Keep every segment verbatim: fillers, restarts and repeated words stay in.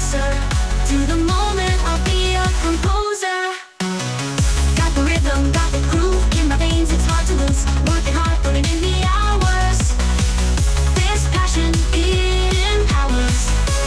closer to the moment. I'll be a composer. Got the rhythm, got the groove in my veins, it's hard to lose. Working hard, putting in the hours. This passion, it empowers.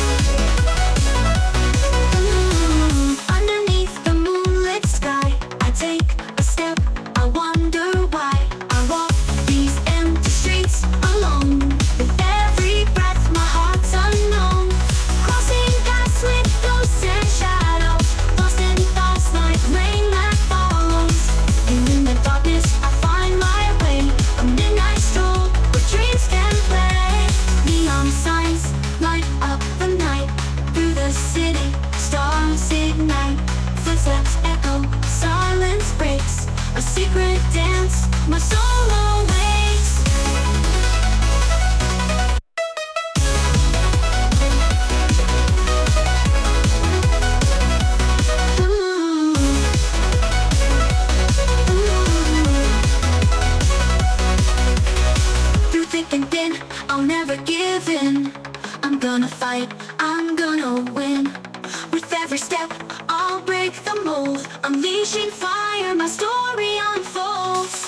Mm, underneath the moonlit sky, I take a step, I wonder why. I walk these empty streets alone. With every breath, my heart's unknown. Crossing paths with ghosts and shadows, lost in thoughts like rain that follows. And in the darkness, I find my way. A midnight stroll where dreams can play. Neon signs light up the night. Through the city, stars ignite. Footsteps echo, silence breaks. A secret dance, my soul awakes. Ooh. Ooh. Through thick and thin, I'll never give in. I'm gonna fight, I'm gonna win. With every step, I'll break the mold. Unleashing fire, my story unfolds.